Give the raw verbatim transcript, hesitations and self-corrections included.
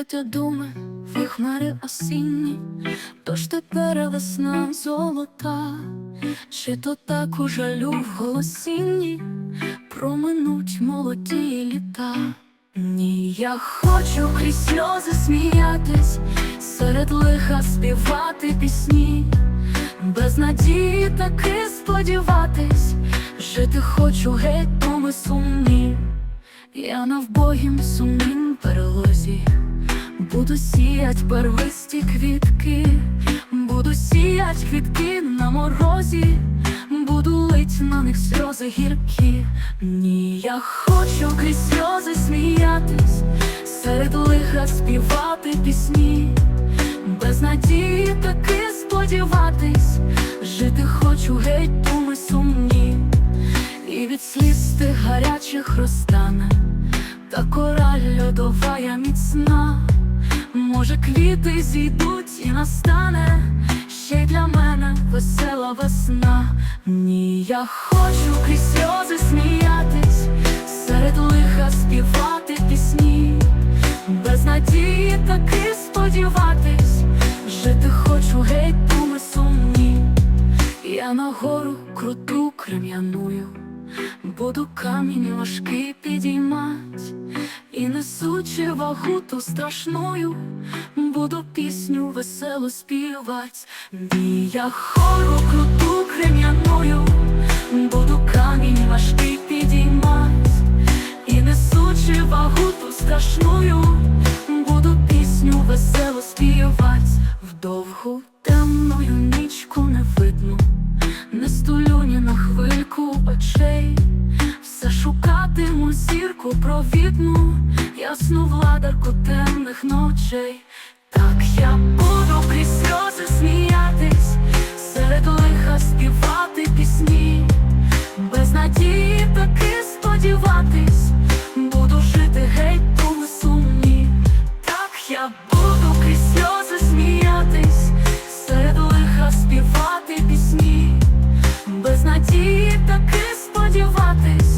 Летя думи в хмари осінні, тож тепер весна золота, чи то так у жалю в голосінні проминуть молоді літа. Ні, я хочу крізь сльози сміятись, серед лиха співати пісні, без надії таки сподіватись, жити хочу геть думи сумні. Я на вбогім сумнім перелозі буду сіять первисті квітки, буду сіять квітки на морозі, буду лить на них сльози гіркі. Ні, я хочу крізь сльози сміятись, серед лиха співати пісні, без надії таки сподіватись, жити хочу геть думи сумні. І від сліз тих гарячих розтане та кора льодова я міцна. Може, квіти зійдуть і настане ще й для мене весела весна. Ні, я хочу крізь сльози сміятись, серед лиха співати пісні, без надії таки сподіватись, жити хочу геть думи сумні. Я на гору круту крем'яную буду камінь важкий підіймать, і несучи вагу ту страшною, буду пісню веселу співать. Ні, я хору круту крем'яною буду камінь важкий підіймать, і несучи вагу ту страшною, буду пісню веселу співать. В довгу темною нічку не видно, не стулю ні на хвильку очей, все шукатиму зірку провідну, ясну владарку темних ночей. Так я буду крізь сльози сміятись, серед лиха співати пісні, без надії таки сподіватись, буду жити геть думи сумні. Так я буду крізь сльози сміятись, серед лиха співати пісні, без надії таки сподіватись,